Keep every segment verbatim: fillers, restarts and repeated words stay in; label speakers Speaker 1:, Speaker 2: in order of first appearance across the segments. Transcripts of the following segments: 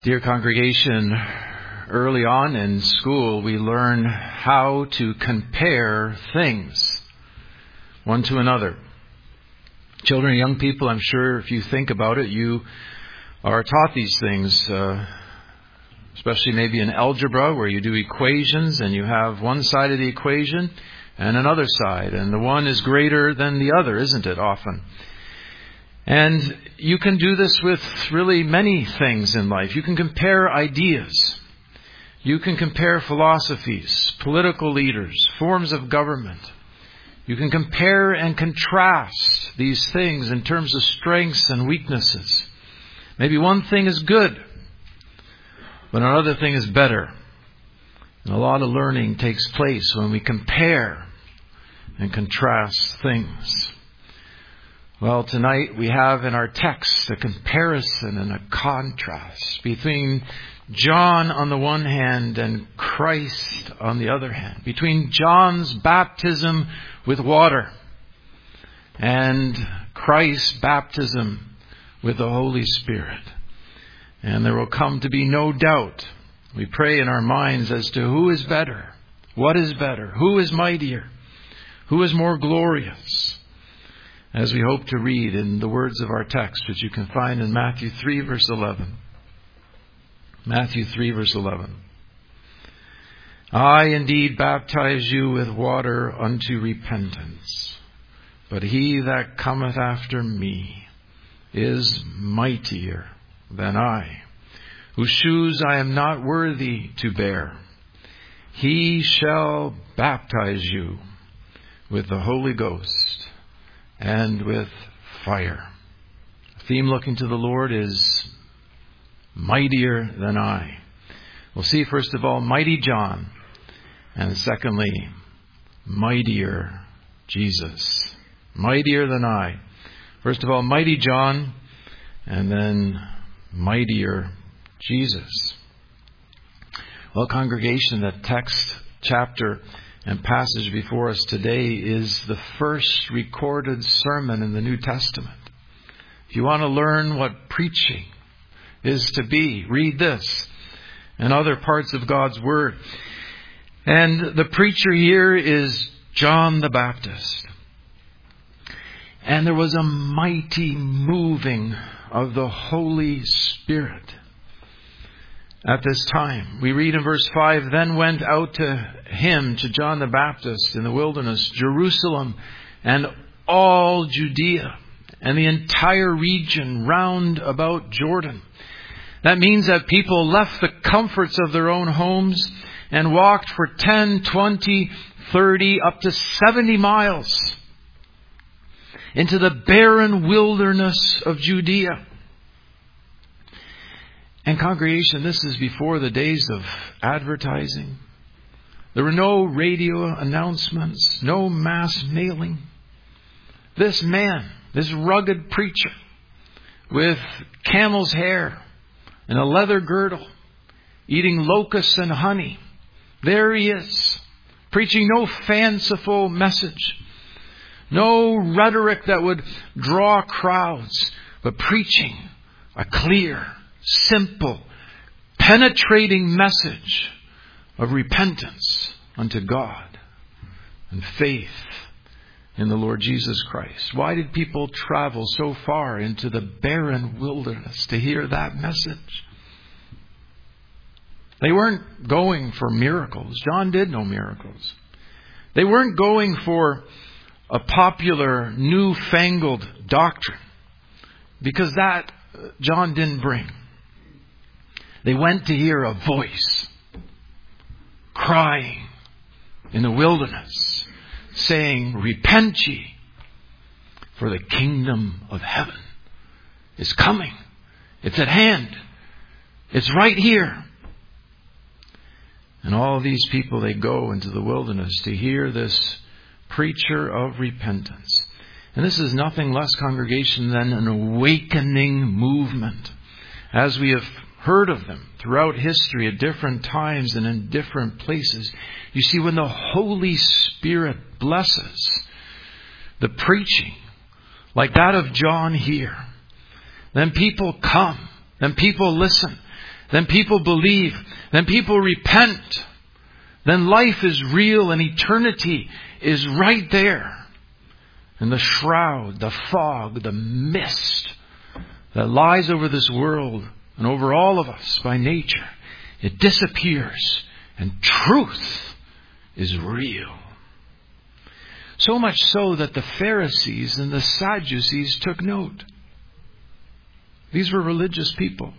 Speaker 1: Dear congregation, early on in school we learn how to compare things one to another. Children and young people, I'm sure if you think about it, you are taught these things, uh, especially maybe in algebra where you do equations and you have one side of the equation and another side, and the one is greater than the other, isn't it, often? And you can do this with really many things in life. You can compare ideas. You can compare philosophies, political leaders, forms of government. You can compare and contrast these things in terms of strengths and weaknesses. Maybe one thing is good, but another thing is better. And a lot of learning takes place when we compare and contrast things. Well, tonight we have in our text a comparison and a contrast between John on the one hand and Christ on the other hand. Between John's baptism with water and Christ's baptism with the Holy Spirit. And there will come to be no doubt. We pray in our minds as to who is better, what is better, who is mightier, who is more glorious, as we hope to read in the words of our text, which you can find in Matthew three, verse eleven. Matthew three, verse eleven. I indeed baptize you with water unto repentance, but he that cometh after me is mightier than I, whose shoes I am not worthy to bear. He shall baptize you with the Holy Ghost and with fire. The theme looking to the Lord is mightier than I. We'll see first of all mighty John, and secondly mightier Jesus. Mightier than I. First of all mighty John, and then mightier Jesus. Well, congregation, the text, chapter, and passage before us today is the first recorded sermon in the New Testament. If you want to learn what preaching is to be, read this and other parts of God's Word. And the preacher here is John the Baptist. And there was a mighty moving of the Holy Spirit at this time. We read in verse five, Then went out to him, to John the Baptist in the wilderness, Jerusalem and all Judea and the entire region round about Jordan. That means that people left the comforts of their own homes and walked for ten, twenty, thirty, up to seventy miles into the barren wilderness of Judea. And congregation, this is before the days of advertising. There were no radio announcements, no mass mailing. This man, this rugged preacher with camel's hair and a leather girdle, eating locusts and honey, there he is, preaching no fanciful message, no rhetoric that would draw crowds, but preaching a clear, simple, penetrating message of repentance unto God and faith in the Lord Jesus Christ. Why did people travel so far into the barren wilderness to hear that message? They weren't going for miracles. John did no miracles. They weren't going for a popular, newfangled doctrine, because that John didn't bring. They went to hear a voice crying in the wilderness, saying, Repent ye, for the kingdom of heaven is coming. It's at hand. It's right here. And all these people, they go into the wilderness to hear this preacher of repentance. And this is nothing less, congregation, than an awakening movement, as we have heard of them throughout history at different times and in different places. You see, when the Holy Spirit blesses the preaching like that of John here, then people come, then people listen, Then people believe. Then people repent. Then life is real and eternity is right there. And the shroud, the fog, the mist that lies over this world and over all of us by nature, it disappears and truth is real. So much so that the Pharisees and the Sadducees took note. These were religious people.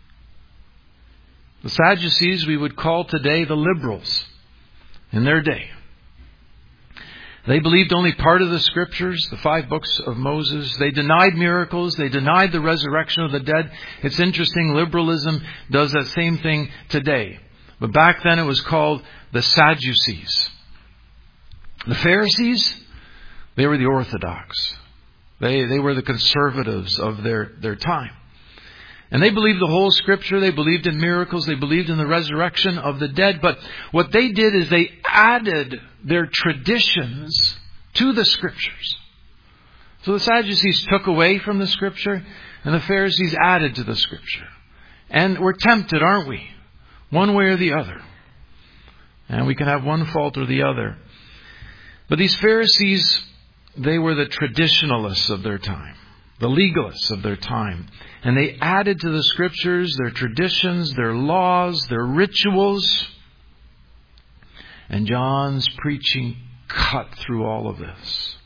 Speaker 1: The Sadducees we would call today the liberals in their day. They believed only part of the Scriptures, the five books of Moses. They denied miracles. They denied the resurrection of the dead. It's interesting, liberalism does that same thing today. But back then it was called the Sadducees. The Pharisees, they were the orthodox. They, they were the conservatives of their, their time. And they believed the whole Scripture. They believed in miracles. They believed in the resurrection of the dead. But what they did is they added their traditions to the Scriptures. So the Sadducees took away from the Scripture, and the Pharisees added to the Scripture. And we're tempted, aren't we? One way or the other. And we can have one fault or the other. But these Pharisees, they were the traditionalists of their time. The legalists of their time. And they added to the Scriptures their traditions, their laws, their rituals. And John's preaching cut through all of this.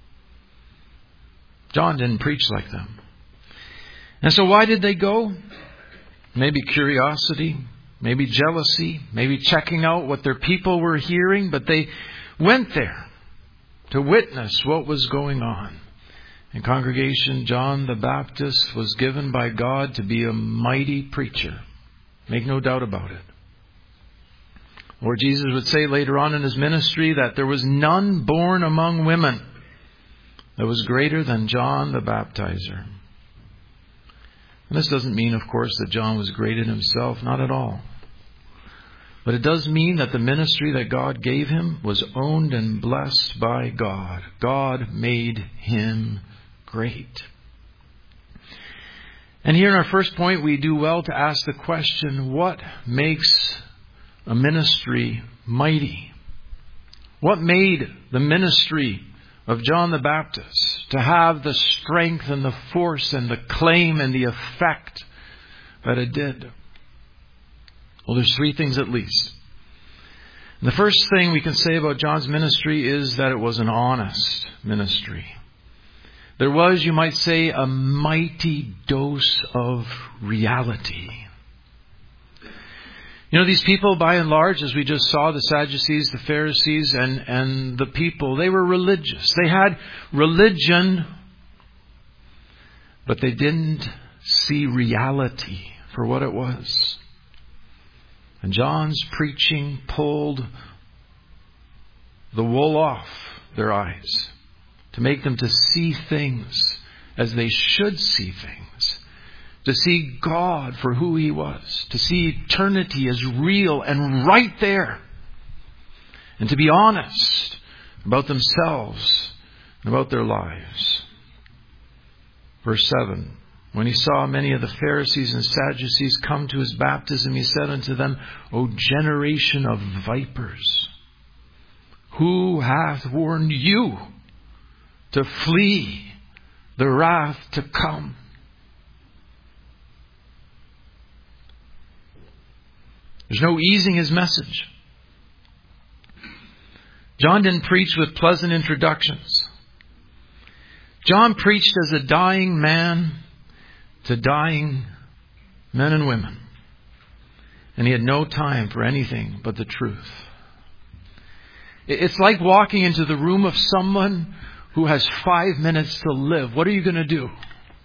Speaker 1: John didn't preach like them. And so why did they go? Maybe curiosity, maybe jealousy, maybe checking out what their people were hearing. But they went there to witness what was going on. In congregation, John the Baptist was given by God to be a mighty preacher. Make no doubt about it. Or Jesus would say later on in his ministry that there was none born among women that was greater than John the Baptizer. And this doesn't mean, of course, that John was great in himself. Not at all. But it does mean that the ministry that God gave him was owned and blessed by God. God made him great. And here in our first point, we do well to ask the question, what makes a ministry mighty? What made the ministry of John the Baptist to have the strength and the force and the claim and the effect that it did? Well, there's three things at least. The first thing we can say about John's ministry is that it was an honest ministry. There was, you might say, a mighty dose of reality. You know, these people, by and large, as we just saw, the Sadducees, the Pharisees, and, and the people, they were religious. They had religion, but they didn't see reality for what it was. And John's preaching pulled the wool off their eyes to make them to see things as they should see things. To see God for who He was. To see eternity as real and right there. And to be honest about themselves and about their lives. Verse seven. When he saw many of the Pharisees and Sadducees come to his baptism, he said unto them, O generation of vipers, who hath warned you to flee the wrath to come? There's no easing his message. John didn't preach with pleasant introductions. John preached as a dying man to dying men and women. And he had no time for anything but the truth. It's like walking into the room of someone who has five minutes to live. What are you going to do?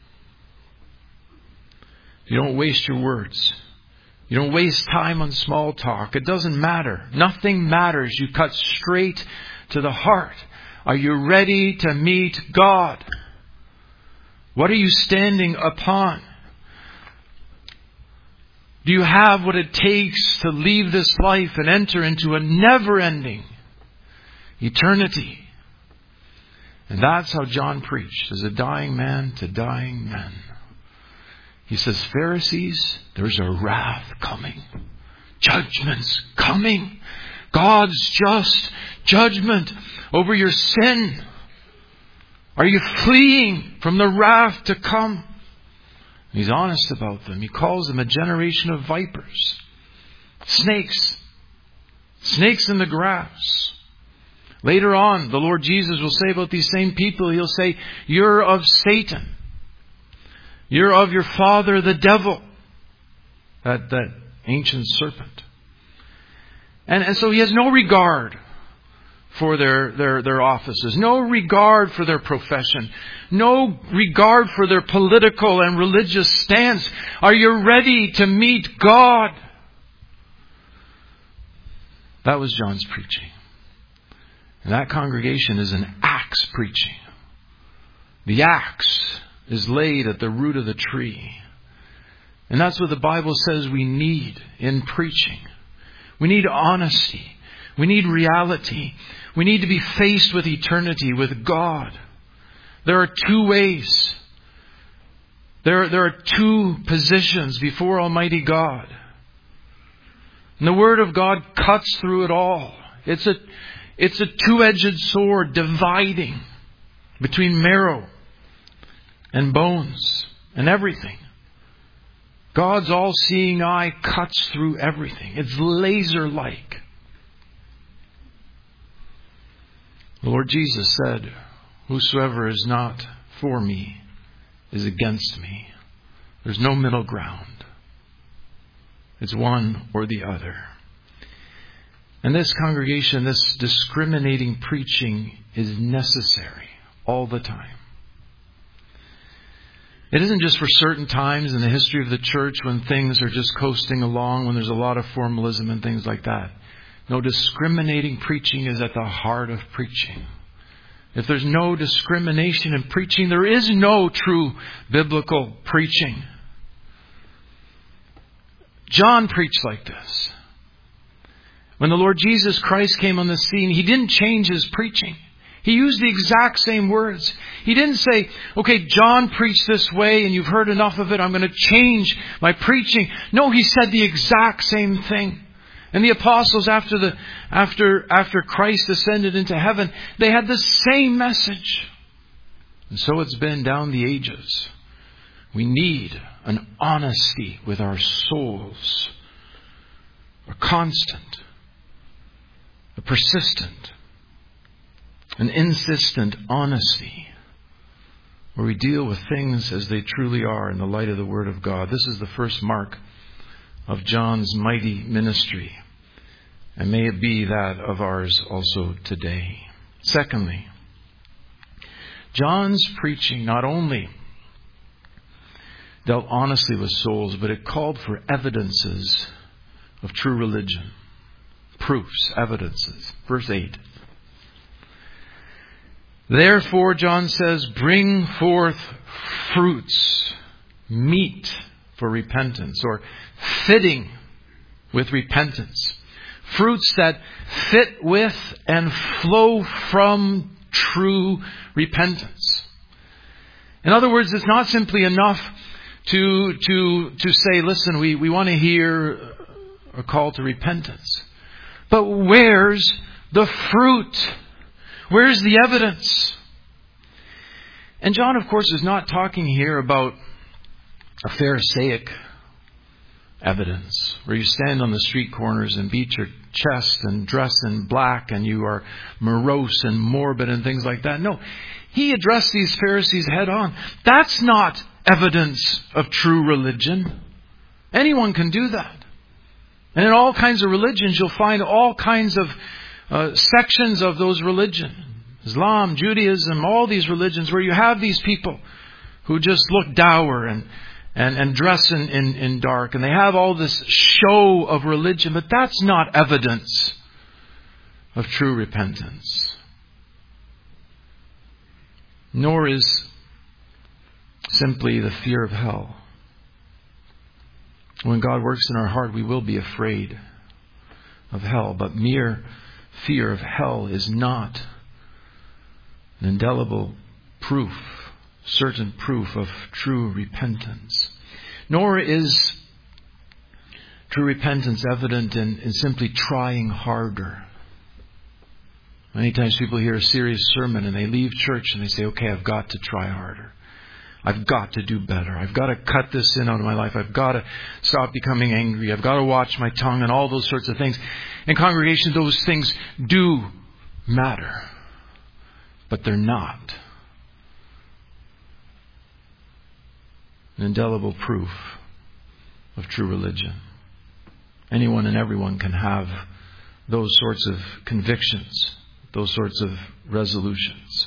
Speaker 1: You don't waste your words. You don't waste time on small talk. It doesn't matter. Nothing matters. You cut straight to the heart. Are you ready to meet God? What are you standing upon? Do you have what it takes to leave this life and enter into a never-ending eternity? And that's how John preached, as a dying man to dying men. He says, Pharisees, there's a wrath coming. Judgment's coming. God's just judgment over your sin. Are you fleeing from the wrath to come? He's honest about them. He calls them a generation of vipers. Snakes. Snakes in the grass. Later on, the Lord Jesus will say about these same people, He'll say, you're of Satan. You're of your father, the devil. That, that ancient serpent. And, and so He has no regard for their, their, their offices. No regard for their profession. No regard for their political and religious stance. Are you ready to meet God? That was John's preaching. And that congregation is an axe preaching. The axe is laid at the root of the tree. And that's what the Bible says we need in preaching. We need honesty. We need reality. We need to be faced with eternity, with God. There are two ways. There, there are two positions before Almighty God. And the Word of God cuts through it all. It's a, it's a two-edged sword dividing between marrow and bones and everything. God's all-seeing eye cuts through everything. It's laser-like. The Lord Jesus said, whosoever is not for me is against me. There's no middle ground. It's one or the other. And this congregation, this discriminating preaching is necessary all the time. It isn't just for certain times in the history of the church when things are just coasting along, when there's a lot of formalism and things like that. No, discriminating preaching is at the heart of preaching. If there's no discrimination in preaching, there is no true biblical preaching. John preached like this. When the Lord Jesus Christ came on the scene, He didn't change His preaching. He used the exact same words. He didn't say, okay, John preached this way and you've heard enough of it. I'm going to change my preaching. No, He said the exact same thing. And the apostles, after the after after Christ ascended into heaven, they had the same message. And so it's been down the ages. We need an honesty with our souls. A constant. A persistent. An insistent honesty. Where we deal with things as they truly are in the light of the Word of God. This is the first mark of John's mighty ministry. And may it be that of ours also today. Secondly, John's preaching not only dealt honestly with souls, but it called for evidences of true religion. Proofs, evidences. Verse eight. Therefore, John says, bring forth fruits, meet for repentance, or fitting with repentance. Fruits that fit with and flow from true repentance. In other words, it's not simply enough to to to say, listen, we, we want to hear a call to repentance. But where's the fruit? Where's the evidence? And John, of course, is not talking here about a Pharisaic evidence, where you stand on the street corners and beat your chest and dress in black and you are morose and morbid and things like that. No, he addressed these Pharisees head on. That's not evidence of true religion. Anyone can do that. And in all kinds of religions, you'll find all kinds of uh, sections of those religions. Islam, Judaism, all these religions where you have these people who just look dour and And, and dress in, in, in dark. And they have all this show of religion. But that's not evidence of true repentance. Nor is simply the fear of hell. When God works in our heart, we will be afraid of hell. But mere fear of hell is not an indelible proof, certain proof of true repentance. Nor is true repentance evident in, in simply trying harder. Many times people hear a serious sermon and they leave church and they say, okay, I've got to try harder. I've got to do better. I've got to cut this sin out of my life. I've got to stop becoming angry. I've got to watch my tongue and all those sorts of things. In congregation, those things do matter. But they're not an indelible proof of true religion. Anyone and everyone can have those sorts of convictions, those sorts of resolutions.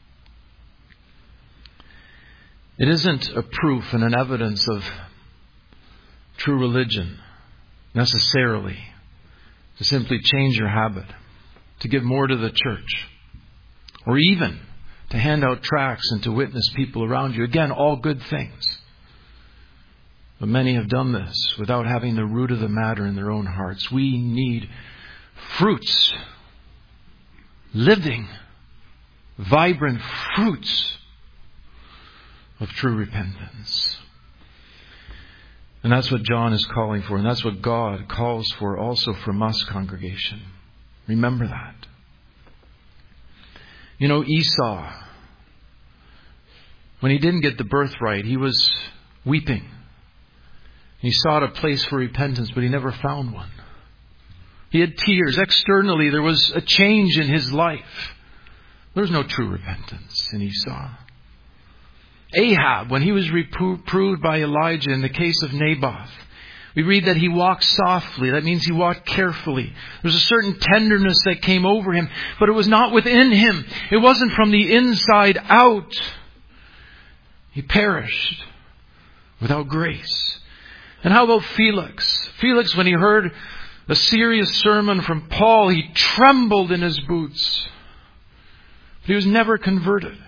Speaker 1: It isn't a proof and an evidence of true religion necessarily to simply change your habit, to give more to the church, or even to hand out tracts and to witness people around you. Again, all good things. But many have done this without having the root of the matter in their own hearts. We need fruits, living, vibrant fruits of true repentance. And that's what John is calling for, and that's what God calls for also from us, congregation. Remember that. You know, Esau, when he didn't get the birthright, he was weeping. He sought a place for repentance, but he never found one. He had tears. Externally, there was a change in his life. There was no true repentance in Esau. Ahab, when he was reproved by Elijah in the case of Naboth, we read that he walked softly. That means he walked carefully. There was a certain tenderness that came over him, but it was not within him. It wasn't from the inside out. He perished without grace. And how about Felix? Felix, when he heard a serious sermon from Paul, he trembled in his boots. But he was never converted.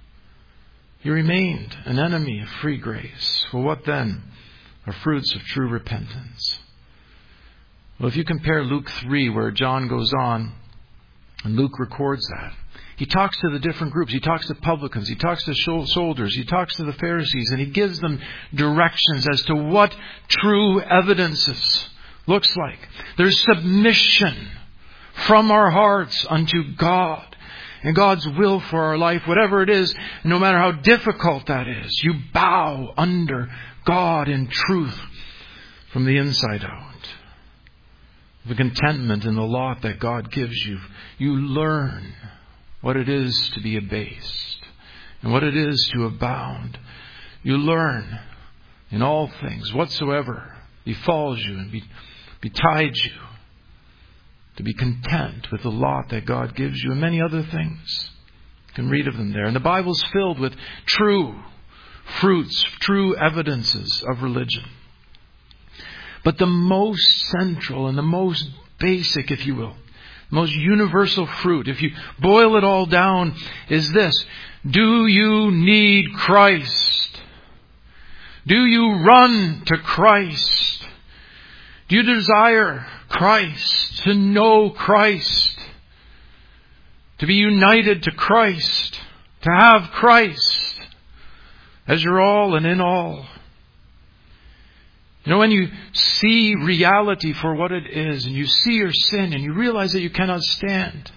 Speaker 1: He remained an enemy of free grace. Well, what then are fruits of true repentance? Well, if you compare Luke three, where John goes on, and Luke records that, he talks to the different groups. He talks to publicans. He talks to soldiers. He talks to the Pharisees. And he gives them directions as to what true evidences looks like. There's submission from our hearts unto God and God's will for our life, whatever it is, no matter how difficult that is. You bow under God in truth from the inside out. The contentment in the lot that God gives you. You learn what it is to be abased and what it is to abound. You learn in all things whatsoever befalls you and be, betides you to be content with the lot that God gives you and many other things. You can read of them there. And the Bible's filled with true fruits, true evidences of religion. But the most central and the most basic, if you will, most universal fruit, if you boil it all down, is this. Do you need Christ? Do you run to Christ? Do you desire Christ, to know Christ, to be united to Christ, to have Christ as your all and in all? You know, when you see reality for what it is, and you see your sin, and you realize that you cannot stand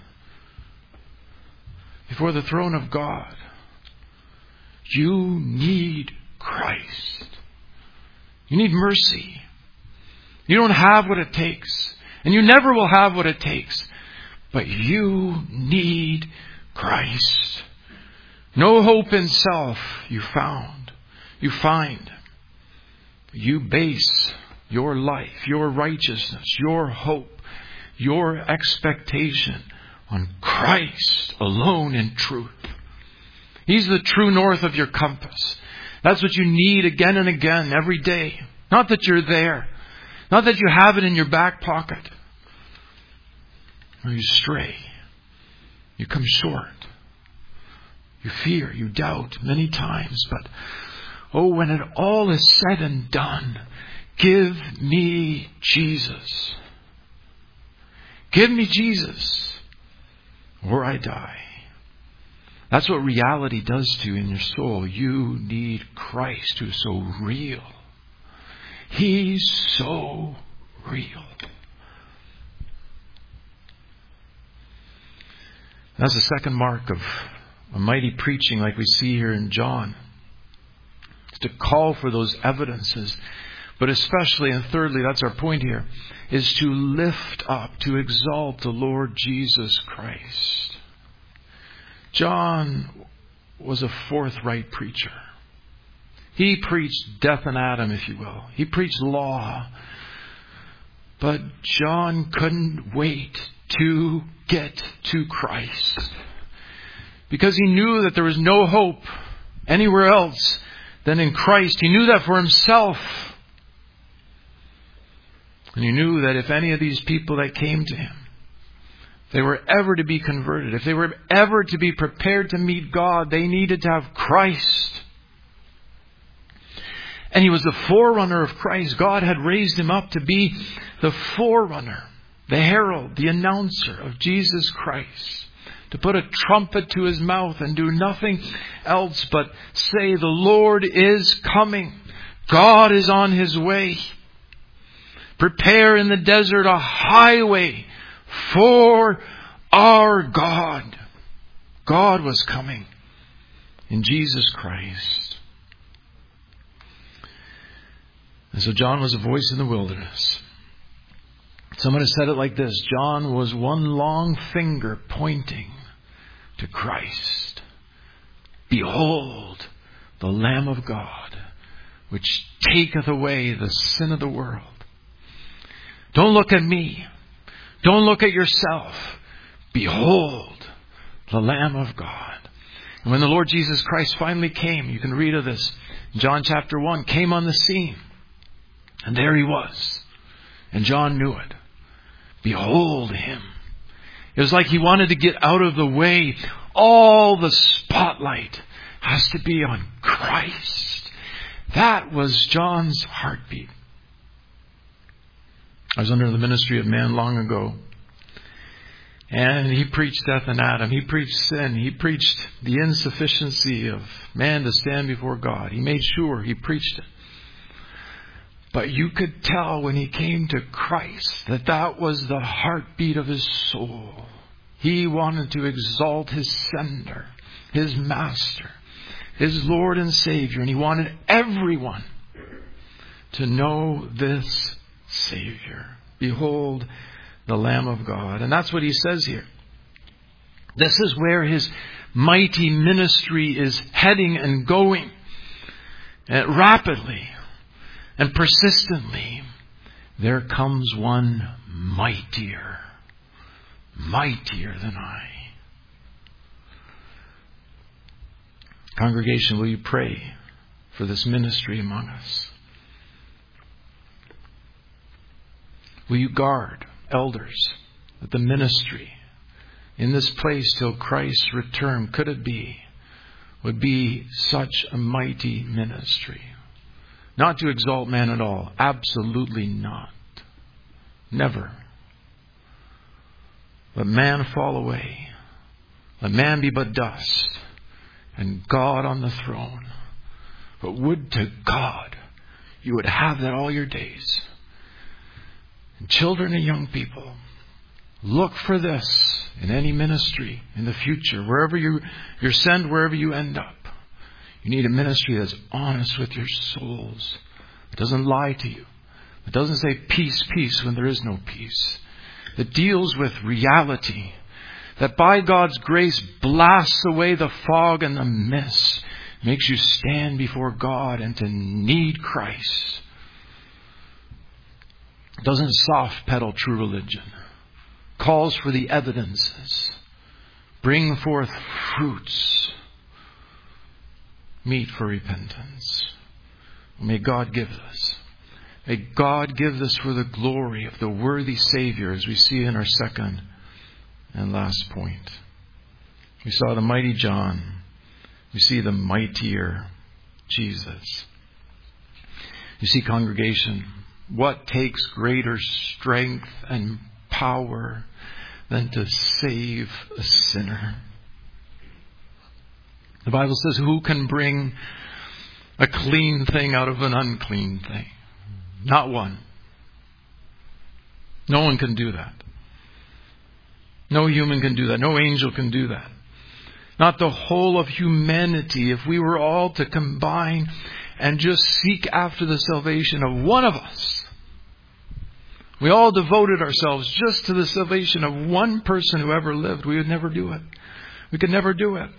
Speaker 1: before the throne of God, you need Christ. You need mercy. You don't have what it takes, and you never will have what it takes, but you need Christ. No hope in self you found, you find. You base your life, your righteousness, your hope, your expectation on Christ alone in truth. He's the true north of your compass. That's what you need again and again every day. Not that you're there. Not that you have it in your back pocket. Or you stray. You come short. You fear, you doubt many times, but oh, when it all is said and done, give me Jesus. Give me Jesus, or I die. That's what reality does to you in your soul. You need Christ, who is so real. He's so real. That's the second mark of a mighty preaching like we see here in John. It's to call for those evidences. But especially, and thirdly, that's our point here, is to lift up, to exalt the Lord Jesus Christ. John was a forthright preacher. He preached death and Adam, if you will. He preached law. But John couldn't wait to get to Christ, because he knew that there was no hope anywhere else than in Christ. He knew that for himself. And he knew that if any of these people that came to him, if they were ever to be converted, if they were ever to be prepared to meet God, they needed to have Christ. And he was the forerunner of Christ. God had raised him up to be the forerunner, the herald, the announcer of Jesus Christ. To put a trumpet to his mouth and do nothing else but say, the Lord is coming. God is on his way. Prepare in the desert a highway for our God. God was coming in Jesus Christ. And so John was a voice in the wilderness. Someone has said it like this: John was one long finger pointing to Christ. Behold, the Lamb of God, which taketh away the sin of the world. Don't look at me. Don't look at yourself. Behold, the Lamb of God. And when the Lord Jesus Christ finally came, you can read of this, John chapter one, came on the scene. And there he was. And John knew it. Behold him. It was like he wanted to get out of the way. All the spotlight has to be on Christ. That was John's heartbeat. I was under the ministry of man long ago. And he preached death and Adam. He preached sin. He preached the insufficiency of man to stand before God. He made sure he preached it. But you could tell when he came to Christ that that was the heartbeat of his soul. He wanted to exalt his sender, his master, his Lord and Savior. And he wanted everyone to know this Savior. Behold, the Lamb of God. And that's what he says here. This is where his mighty ministry is heading and going. And rapidly and persistently, there comes one mightier, mightier than I. Congregation, will you pray for this ministry among us? Will you guard, elders, that the ministry in this place till Christ's return, could it be, would be such a mighty ministry? Not to exalt man at all. Absolutely not. Never. Let man fall away. Let man be but dust. And God on the throne. But would to God you would have that all your days. And children and young people, look for this in any ministry in the future. Wherever you, you're sent, wherever you end up. You need a ministry that's honest with your souls. It doesn't lie to you. It doesn't say peace, peace when there is no peace. It deals with reality. That by God's grace blasts away the fog and the mist. Makes you stand before God and to need Christ. It doesn't soft pedal true religion. Calls for the evidences. Bring forth fruits. Meet for repentance. May God give this. May God give this for the glory of the worthy Savior, as we see in our second and last point. We saw the mighty John. We see the mightier Jesus. You see, congregation, what takes greater strength and power than to save a sinner? The Bible says, who can bring a clean thing out of an unclean thing? Not one. No one can do that. No human can do that. No angel can do that. Not the whole of humanity. If we were all to combine and just seek after the salvation of one of us, we all devoted ourselves just to the salvation of one person who ever lived, we would never do it. We could never do it.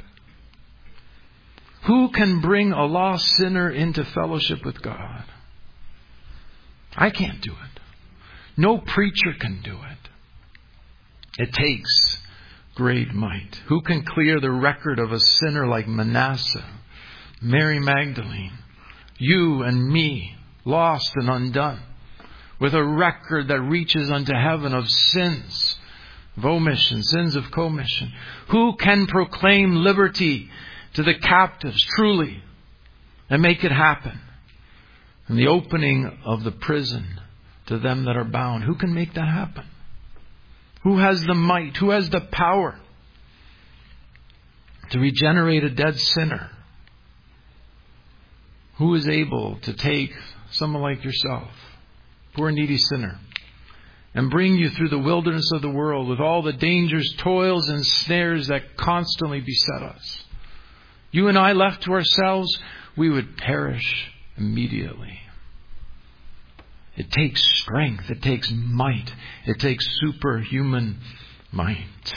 Speaker 1: Who can bring a lost sinner into fellowship with God? I can't do it. No preacher can do it. It takes great might. Who can clear the record of a sinner like Manasseh, Mary Magdalene, you and me, lost and undone, with a record that reaches unto heaven of sins, of omission, sins of commission? Who can proclaim liberty to the captives truly and make it happen? And the opening of the prison to them that are bound. Who can make that happen? Who has the might? Who has the power to regenerate a dead sinner? Who is able to take someone like yourself, poor needy sinner, and bring you through the wilderness of the world with all the dangers, toils, and snares that constantly beset us? You and I left to ourselves, we would perish immediately. It takes strength. It takes might. It takes superhuman might.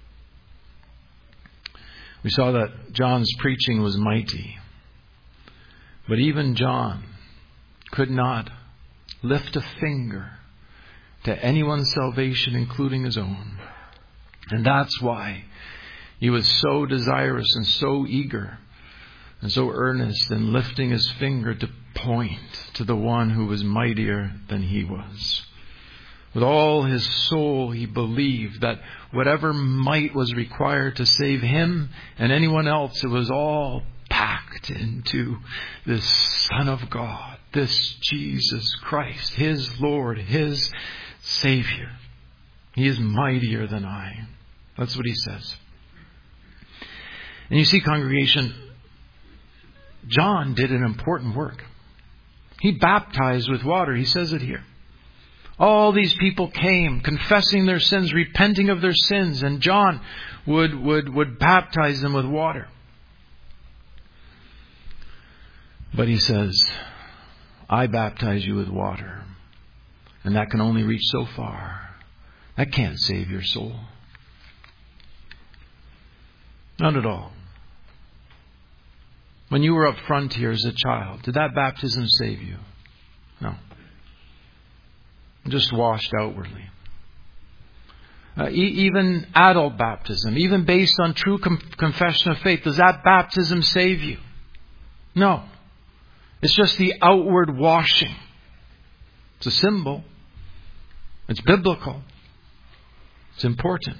Speaker 1: We saw that John's preaching was mighty. But even John could not lift a finger to anyone's salvation, including his own. And that's why he was so desirous and so eager and so earnest in lifting his finger to point to the one who was mightier than he was. With all his soul, he believed that whatever might was required to save him and anyone else, it was all packed into this Son of God, this Jesus Christ, his Lord, his Savior. He is mightier than I. That's what he says. And you see, congregation, John did an important work. He baptized with water. He says it here. All these people came confessing their sins, repenting of their sins, and John would, would, would baptize them with water. But he says, I baptize you with water, and that can only reach so far. That can't save your soul. Not at all. When you were up front here as a child, did that baptism save you? No. Just washed outwardly. Uh, e- even adult baptism, even based on true com- confession of faith, does that baptism save you? No. It's just the outward washing. It's a symbol. It's biblical. It's important.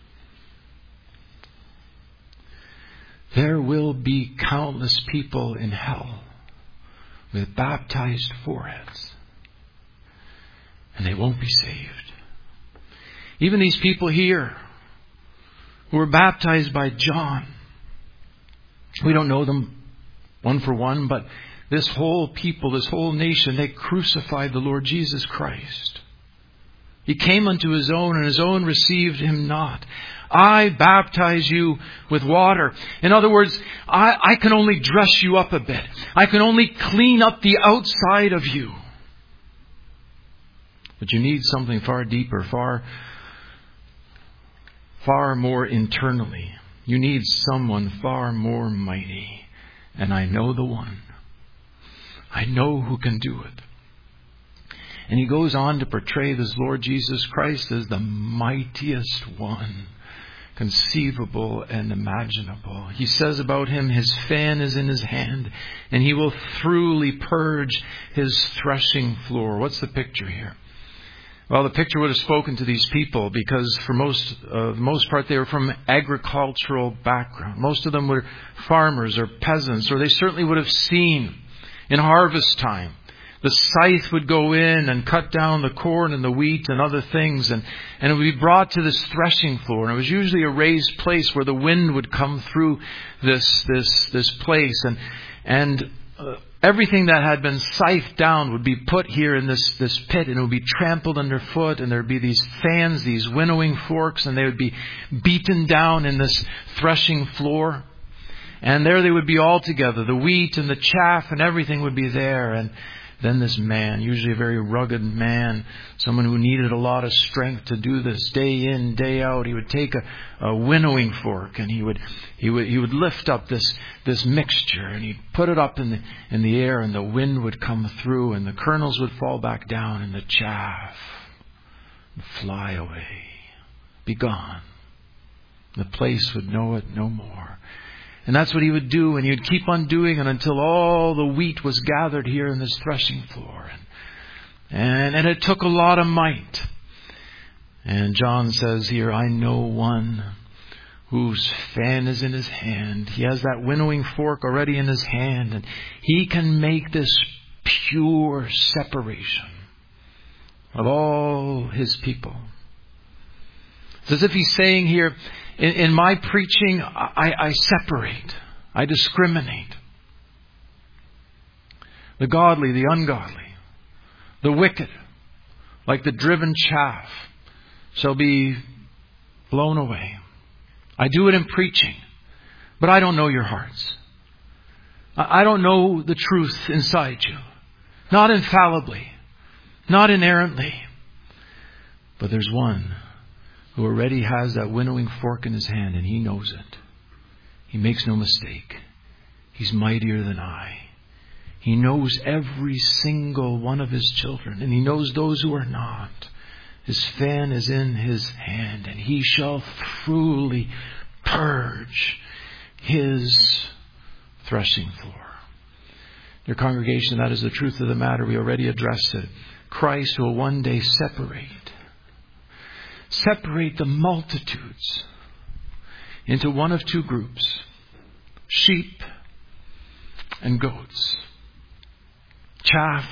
Speaker 1: There will be countless people in hell with baptized foreheads, and they won't be saved. Even these people here who were baptized by John, we don't know them one for one, but this whole people, this whole nation, they crucified the Lord Jesus Christ. He came unto his own, and his own received him not. I baptize you with water. In other words, I, I can only dress you up a bit. I can only clean up the outside of you. But you need something far deeper, far, far more internally. You need someone far more mighty. And I know the one. I know who can do it. And he goes on to portray this Lord Jesus Christ as the mightiest one conceivable and imaginable. He says about him, his fan is in his hand, and he will thoroughly purge his threshing floor. What's the picture here? Well, the picture would have spoken to these people because for most, uh, the most part, they were from agricultural background. Most of them were farmers or peasants, or they certainly would have seen in harvest time the scythe would go in and cut down the corn and the wheat and other things, and, and it would be brought to this threshing floor. And it was usually a raised place where the wind would come through this this this place. And and uh, everything that had been scythed down would be put here in this, this pit, and it would be trampled underfoot, and there would be these fans, these winnowing forks, and they would be beaten down in this threshing floor. And there they would be all together. The wheat and the chaff and everything would be there. And then this man, usually a very rugged man, someone who needed a lot of strength to do this day in, day out, he would take a, a winnowing fork and he would he would he would lift up this this mixture and he'd put it up in the in the air, and the wind would come through and the kernels would fall back down and the chaff would fly away, be gone. The place would know it no more. And that's what he would do, and he would keep on doing it until all the wheat was gathered here in this threshing floor. And, and, and it took a lot of might. And John says here, I know one whose fan is in his hand. He has that winnowing fork already in his hand, and he can make this pure separation of all his people. It's as if he's saying here, In, in my preaching, I, I separate. I discriminate. The godly, the ungodly, the wicked, like the driven chaff, shall be blown away. I do it in preaching, but I don't know your hearts. I don't know the truth inside you. Not infallibly, not inerrantly. But there's one who already has that winnowing fork in his hand, and he knows it. He makes no mistake. He's mightier than I. He knows every single one of his children, and he knows those who are not. His fan is in his hand, and he shall truly purge his threshing floor. Dear congregation, that is the truth of the matter. We already addressed it. Christ will one day separate Separate the multitudes into one of two groups, sheep and goats, chaff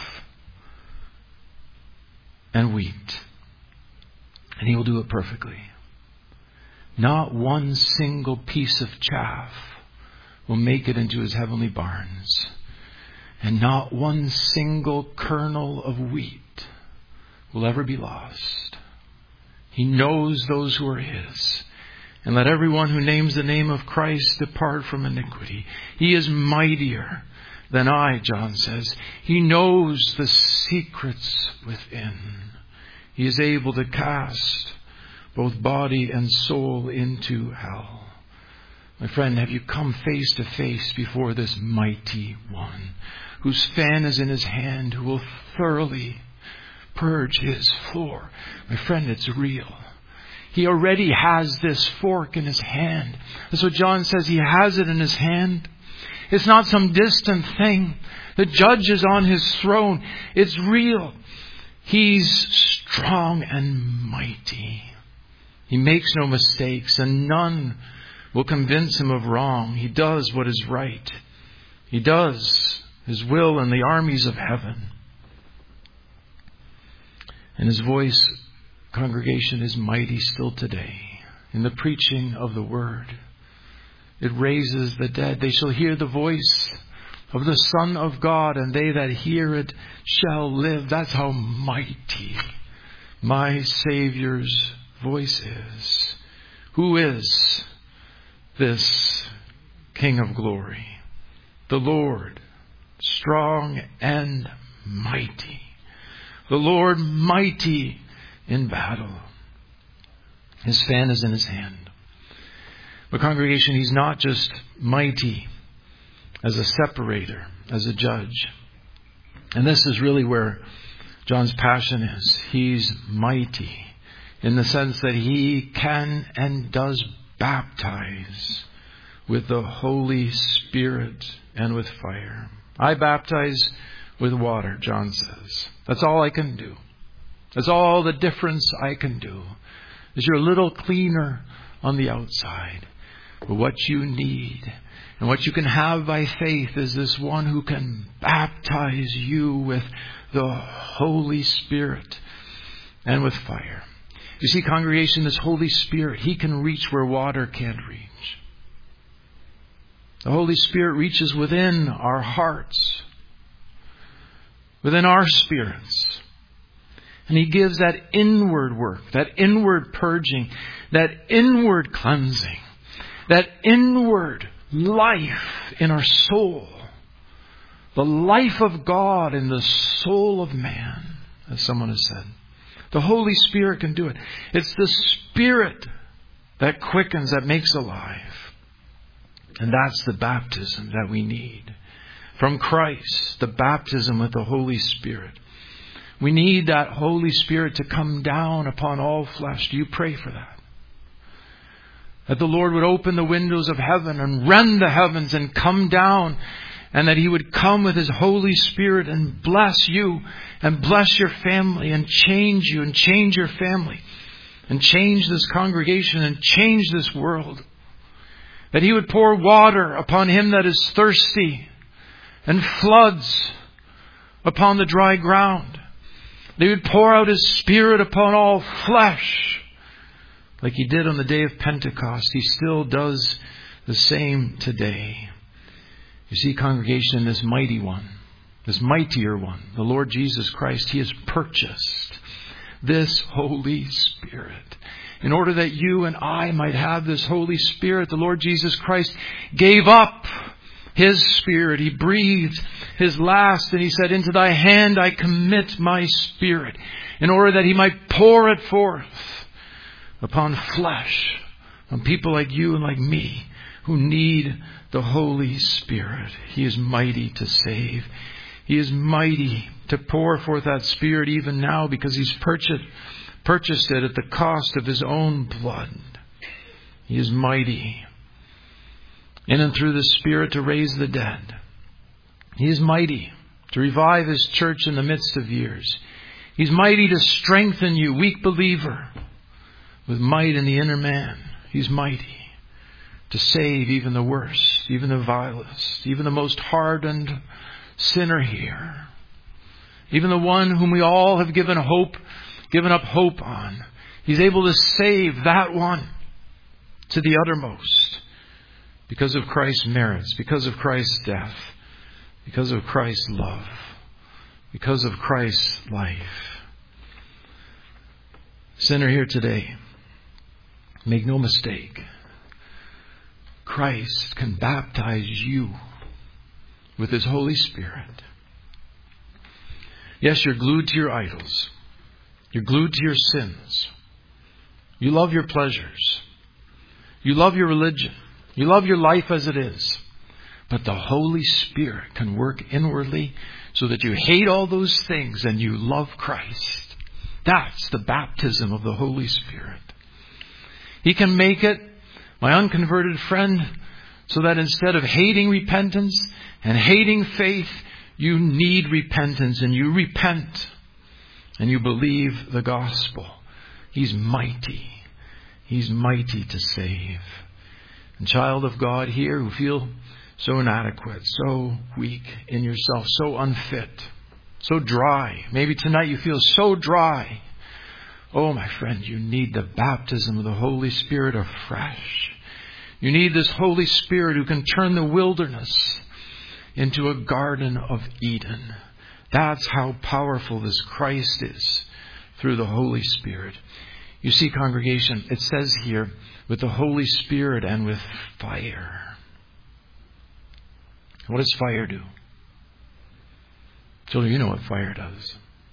Speaker 1: and wheat. And he will do it perfectly. Not one single piece of chaff will make it into his heavenly barns, and not one single kernel of wheat will ever be lost. He knows those who are his. And let everyone who names the name of Christ depart from iniquity. He is mightier than I, John says. He knows the secrets within. He is able to cast both body and soul into hell. My friend, have you come face to face before this mighty one, whose fan is in his hand, who will thoroughly purge his floor? My friend, it's real. He already has this fork in his hand. That's what John says. He has it in his hand. It's not some distant thing. The judge is on his throne. It's real. He's strong and mighty. He makes no mistakes, and none will convince him of wrong. He does what is right. He does his will in the armies of heaven. And his voice, congregation, is mighty still today in the preaching of the word. It raises the dead. They shall hear the voice of the Son of God, and they that hear it shall live. That's how mighty my Savior's voice is. Who is this King of glory? The Lord, strong and mighty. The Lord mighty in battle. His fan is in his hand. But congregation, he's not just mighty as a separator, as a judge. And this is really where John's passion is. He's mighty in the sense that he can and does baptize with the Holy Spirit and with fire. I baptize with water, John says. That's all I can do. That's all the difference I can do. Is you're a little cleaner on the outside. But what you need and what you can have by faith is this one who can baptize you with the Holy Spirit and with fire. You see, congregation, this Holy Spirit, he can reach where water can't reach. The Holy Spirit reaches within our hearts within our spirits. And He gives that inward work, that inward purging, that inward cleansing, that inward life in our soul. The life of God in the soul of man, as someone has said. The Holy Spirit can do it. It's the Spirit that quickens, that makes alive. And that's the baptism that we need. From Christ, the baptism with the Holy Spirit. We need that Holy Spirit to come down upon all flesh. Do you pray for that? That the Lord would open the windows of heaven and rend the heavens and come down. And that He would come with His Holy Spirit and bless you and bless your family and change you and change your family and change this congregation and change this world. That He would pour water upon him that is thirsty and floods upon the dry ground. That He would pour out His Spirit upon all flesh. Like He did on the day of Pentecost, He still does the same today. You see, congregation, this mighty one, this mightier one, the Lord Jesus Christ, He has purchased this Holy Spirit. In order that you and I might have this Holy Spirit, the Lord Jesus Christ gave up His Spirit. He breathed His last and He said, "Into thy hand I commit my spirit," in order that He might pour it forth upon flesh, on people like you and like me who need the Holy Spirit. He is mighty to save. He is mighty to pour forth that Spirit even now because He's purchased, purchased it at the cost of His own blood. He is mighty in and through the Spirit to raise the dead. He is mighty to revive His church in the midst of years. He's mighty to strengthen you, weak believer, with might in the inner man. He's mighty to save even the worst, even the vilest, even the most hardened sinner here. Even the one whom we all have given hope, given up hope on. He's able to save that one to the uttermost because of Christ's merits, because of Christ's death, because of Christ's love, because of Christ's life. Sinner here today, make no mistake. Christ can baptize you with His Holy Spirit. Yes, you're glued to your idols. You're glued to your sins. You love your pleasures. You love your religion. You love your life as it is. But the Holy Spirit can work inwardly so that you hate all those things and you love Christ. That's the baptism of the Holy Spirit. He can make it, my unconverted friend, so that instead of hating repentance and hating faith, you need repentance and you repent and you believe the gospel. He's mighty. He's mighty to save. And child of God here who feel so inadequate, so weak in yourself, so unfit, so dry. Maybe tonight you feel so dry. Oh, my friend, you need the baptism of the Holy Spirit afresh. You need this Holy Spirit who can turn the wilderness into a garden of Eden. That's how powerful this Christ is through the Holy Spirit. You see, congregation, it says here, with the Holy Spirit and with fire. What does fire do? Children, you know what fire does.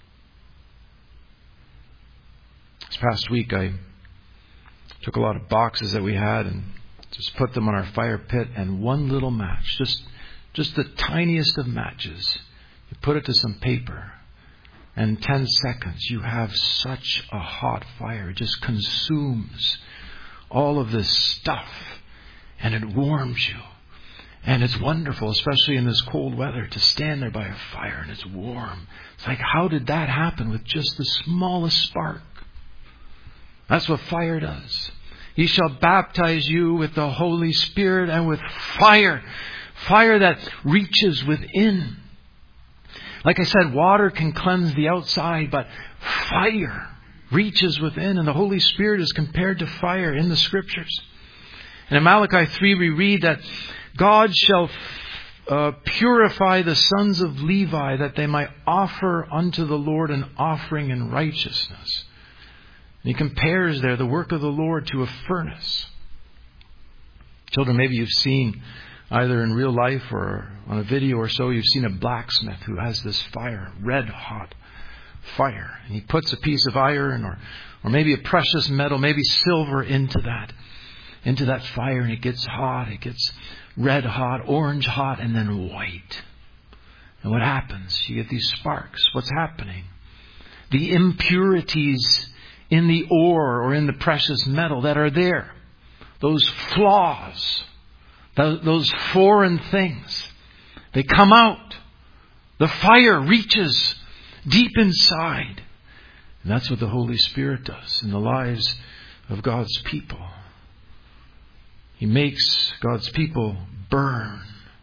Speaker 1: This past week, I took a lot of boxes that we had and just put them on our fire pit, and one little match, just just the tiniest of matches, you put it to some paper, and in ten seconds you have such a hot fire. It just consumes all of this stuff, and it warms you. And it's wonderful, especially in this cold weather, to stand there by a fire and it's warm. It's like, how did that happen with just the smallest spark? That's what fire does. He shall baptize you with the Holy Spirit and with fire. Fire that reaches within. Like I said, water can cleanse the outside, but fire reaches within. And the Holy Spirit is compared to fire in the Scriptures. And in Malachi three we read that God shall uh, purify the sons of Levi, that they might offer unto the Lord an offering in righteousness. And he compares there the work of the Lord to a furnace. Children, maybe you've seen, either in real life or on a video or so, you've seen a blacksmith who has this fire, red hot fire. And he puts a piece of iron or, or maybe a precious metal, maybe silver into that, into that fire, and it gets hot. It gets red hot, orange hot, and then white. And what happens? You get these sparks. What's happening? The impurities in the ore or in the precious metal that are there, those flaws, those foreign things, they come out. The fire reaches deep inside. And that's what the Holy Spirit does in the lives of God's people. He makes God's people burn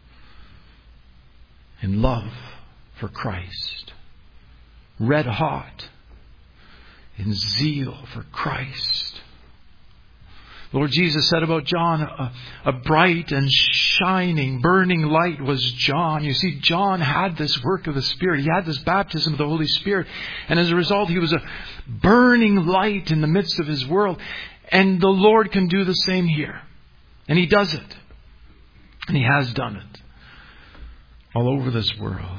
Speaker 1: in love for Christ. Red hot in zeal for Christ. Lord Jesus said about John, a, a bright and shining, burning light was John. You see, John had this work of the Spirit. He had this baptism of the Holy Spirit. And as a result, he was a burning light in the midst of his world. And the Lord can do the same here. And He does it. And He has done it. All over this world.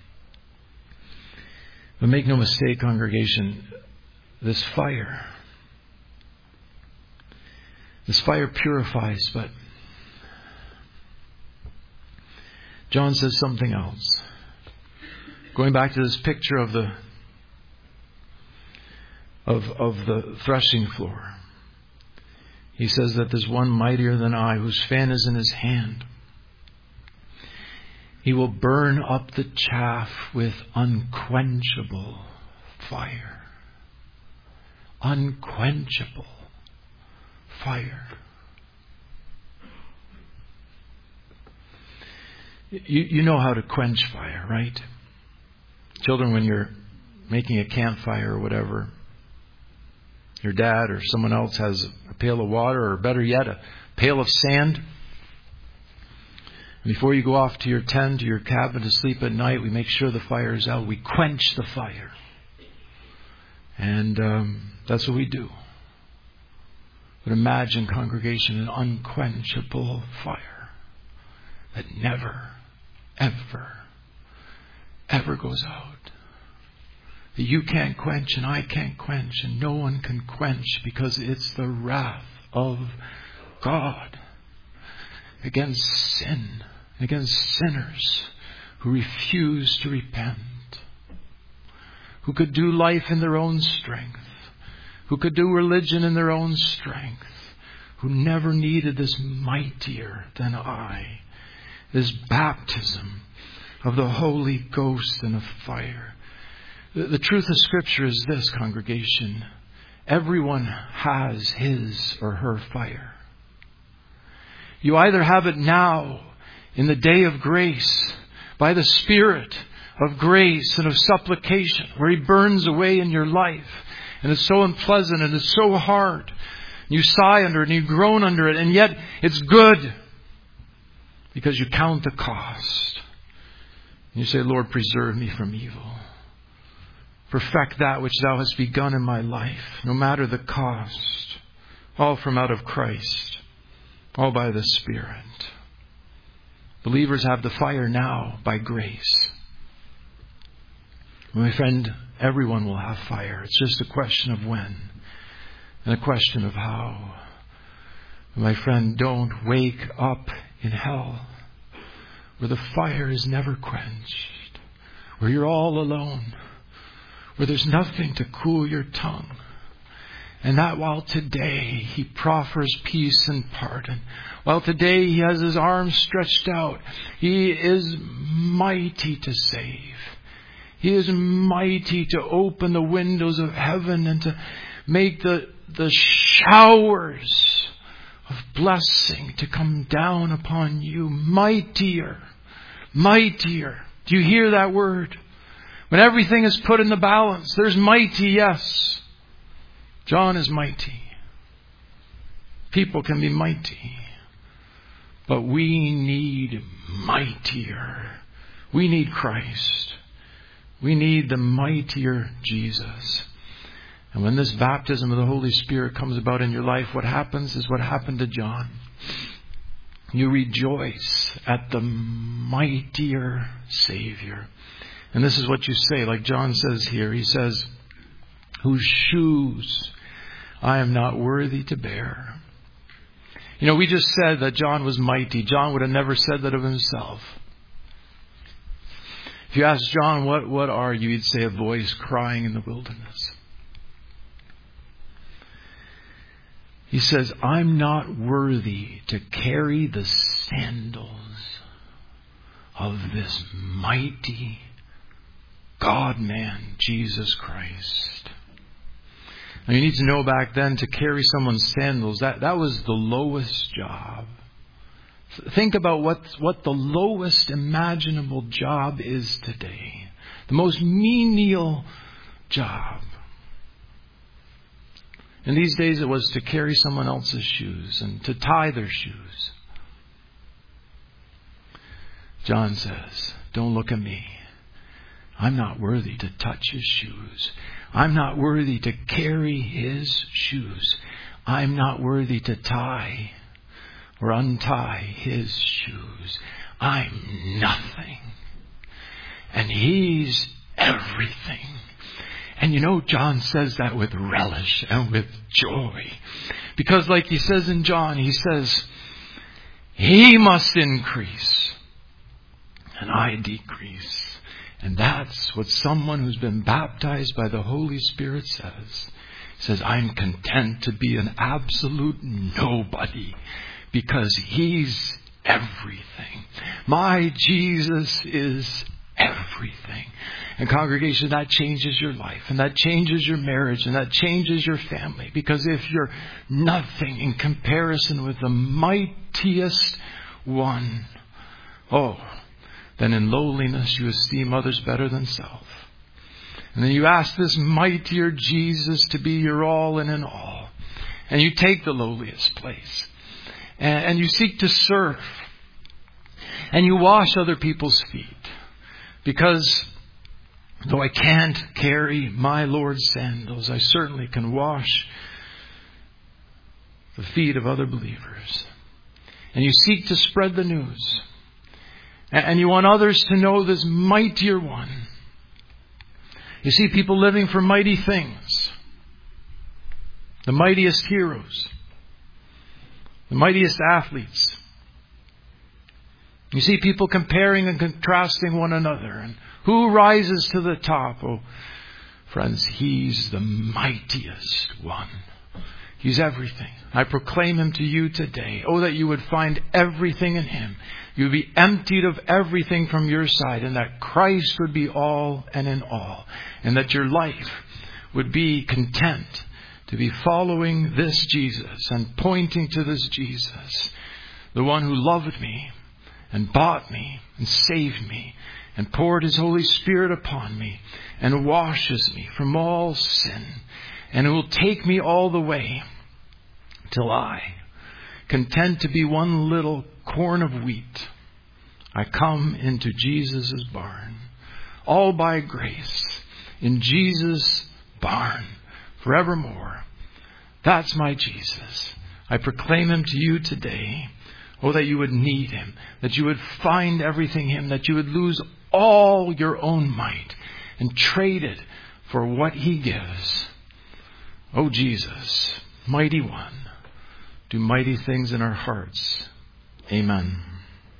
Speaker 1: But make no mistake, congregation, this fire... This fire purifies, but John says something else. Going back to this picture of the of of the threshing floor. He says that there's one mightier than I, whose fan is in his hand. He will burn up the chaff with unquenchable fire. Unquenchable fire. You, you know how to quench fire, right? Children, when you're making a campfire or whatever, your dad or someone else has a pail of water, or better yet, a pail of sand. And before you go off to your tent, to your cabin to sleep at night, we make sure the fire is out. We quench the fire. And um, that's what we do. But imagine, congregation, an unquenchable fire that never, ever, ever goes out. That you can't quench and I can't quench and no one can quench, because it's the wrath of God against sin, against sinners who refuse to repent, who could do life in their own strength, who could do religion in their own strength, who never needed this mightier than I, this baptism of the Holy Ghost and of fire. The, the truth of Scripture is this, congregation. Everyone has his or her fire. You either have it now in the day of grace by the Spirit of grace and of supplication, where He burns away in your life. And it's so unpleasant and it's so hard. You sigh under it and you groan under it. And yet it's good, because you count the cost. And you say, Lord, preserve me from evil. Perfect that which Thou hast begun in my life, no matter the cost. All from out of Christ. All by the Spirit. Believers have the fire now by grace. My friend, everyone will have fire. It's just a question of when and a question of how. My friend, don't wake up in hell where the fire is never quenched, where you're all alone, where there's nothing to cool your tongue. And that while today He proffers peace and pardon, while today He has His arms stretched out, He is mighty to save. He is mighty to open the windows of heaven and to make the, the showers of blessing to come down upon you. Mightier. Mightier. Do you hear that word? When everything is put in the balance, there's mighty, yes. John is mighty. People can be mighty. But we need mightier. We need Christ. We need the mightier Jesus. And when this baptism of the Holy Spirit comes about in your life, what happens is what happened to John. You rejoice at the mightier Savior. And this is what you say, like John says here. He says, whose shoes I am not worthy to bear. You know, we just said that John was mighty. John would have never said that of himself. If you ask John, what, what are you? He'd say, a voice crying in the wilderness. He says, I'm not worthy to carry the sandals of this mighty God-man, Jesus Christ. Now you need to know back then, to carry someone's sandals, that, that was the lowest job. Think about what, what the lowest imaginable job is today. The most menial job. In these days it was to carry someone else's shoes and to tie their shoes. John says, don't look at me. I'm not worthy to touch his shoes. I'm not worthy to carry his shoes. I'm not worthy to tie or untie his shoes. I'm nothing. And he's everything. And you know, John says that with relish and with joy. Because like he says in John, he says, he must increase and I decrease. And that's what someone who's been baptized by the Holy Spirit says. He says, I'm content to be an absolute nobody because he's everything. My Jesus is everything. And congregation, that changes your life, and that changes your marriage, and that changes your family. Because if you're nothing in comparison with the mightiest one, oh, then in lowliness you esteem others better than self. And then you ask this mightier Jesus to be your all and in all. And you take the lowliest place. And, and you seek to serve. And you wash other people's feet. Because though I can't carry my Lord's sandals, I certainly can wash the feet of other believers. And you seek to spread the news. And you want others to know this mightier one. You see people living for mighty things. The mightiest heroes. The mightiest athletes. You see people comparing and contrasting one another. And who rises to the top? Oh, friends, he's the mightiest one. He's everything. I proclaim him to you today. Oh, that you would find everything in him. You would be emptied of everything from your side, and that Christ would be all and in all. And that your life would be content to be following this Jesus and pointing to this Jesus. The one who loved me and bought me and saved me and poured his Holy Spirit upon me and washes me from all sin. And it will take me all the way till I, content to be one little corn of wheat, I come into Jesus' barn. All by grace. In Jesus' barn. Forevermore. That's my Jesus. I proclaim him to you today. Oh, that you would need him. That you would find everything him. That you would lose all your own might and trade it for what he gives. Oh, Jesus, mighty one, do mighty things in our hearts. Amen.